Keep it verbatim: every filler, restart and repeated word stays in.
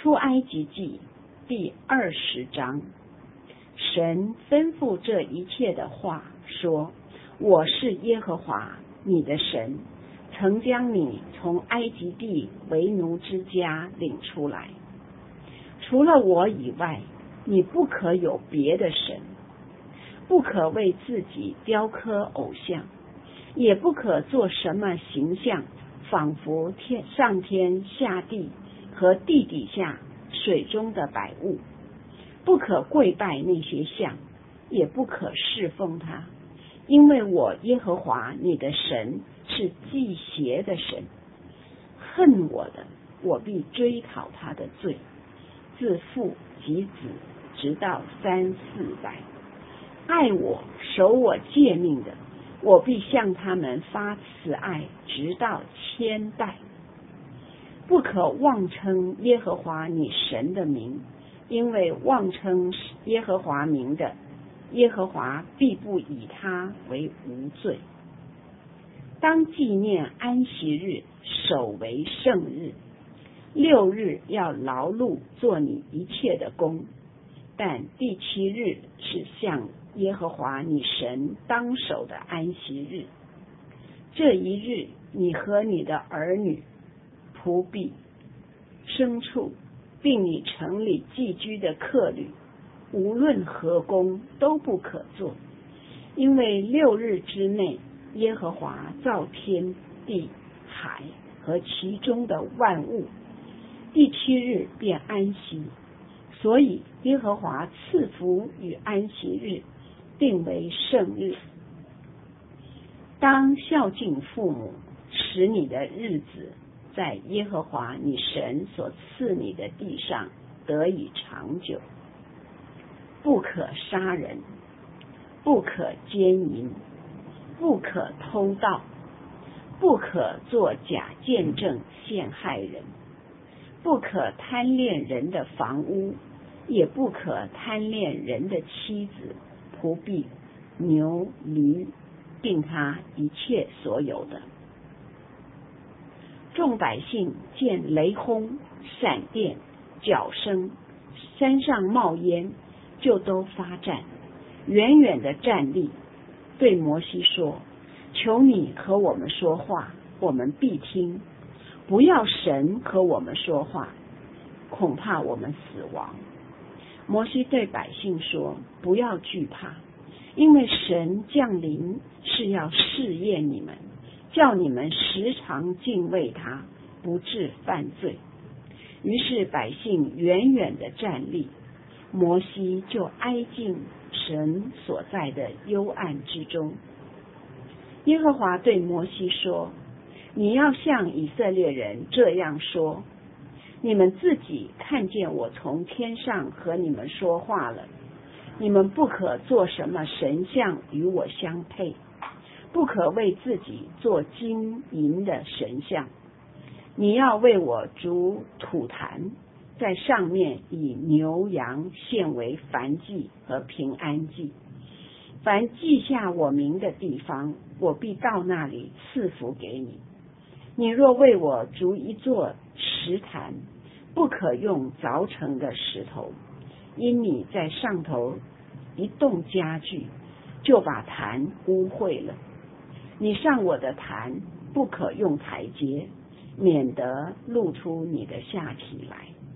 出埃及记第二十章，神吩咐这一切的话说：我是耶和华你的神，曾将你从埃及地为奴之家领出来。除了我以外，你不可有别的神，不可为自己雕刻偶像，也不可做什么形象，仿佛天上天下地和地底下水中的百物，不可跪拜那些像，也不可侍奉他，因为我耶和华你的神是忌邪的神，恨我的，我必追讨他的罪，自父及子，直到三四代；爱我守我诫命的，我必向他们发慈爱，直到千代。不可妄称耶和华你神的名，因为妄称耶和华名的，耶和华必不以他为无罪。当纪念安息日，守为圣日。六日要劳碌做你一切的工，但第七日是向耶和华你神当守的安息日。这一日，你和你的儿女、仆婢、牲畜，并你城里寄居的客旅，无论何工都不可做，因为六日之内，耶和华造天地海和其中的万物，第七日便安息，所以耶和华赐福与安息日，定为圣日。当孝敬父母，使你的日子在耶和华你神所赐你的地上得以长久。不可杀人，不可奸淫，不可偷盗，不可作假见证陷害人，不可贪恋人的房屋，也不可贪恋人的妻子、仆婢、牛、驴，并他一切所有的。众百姓见雷轰、闪电、角声，山上冒烟，就都发战，远远的站立，对摩西说：求你和我们说话，我们必听；不要神和我们说话，恐怕我们死亡。摩西对百姓说：不要惧怕，因为神降临是要试验你们，叫你们时常敬畏他，不致犯罪。于是百姓远远的站立，摩西就挨近神所在的幽暗之中。耶和华对摩西说：你要向以色列人这样说：你们自己看见我从天上和你们说话了，你们不可做什么神像与我相配，不可为自己做金银的神像。你要为我筑土坛，在上面以牛羊献为燔祭和平安祭。凡记下我名的地方，我必到那里赐福给你。你若为我筑一座石坛，不可用凿成的石头，因你在上头一动家具，就把坛污秽了。你上我的坛，不可用台阶，免得露出你的下体来。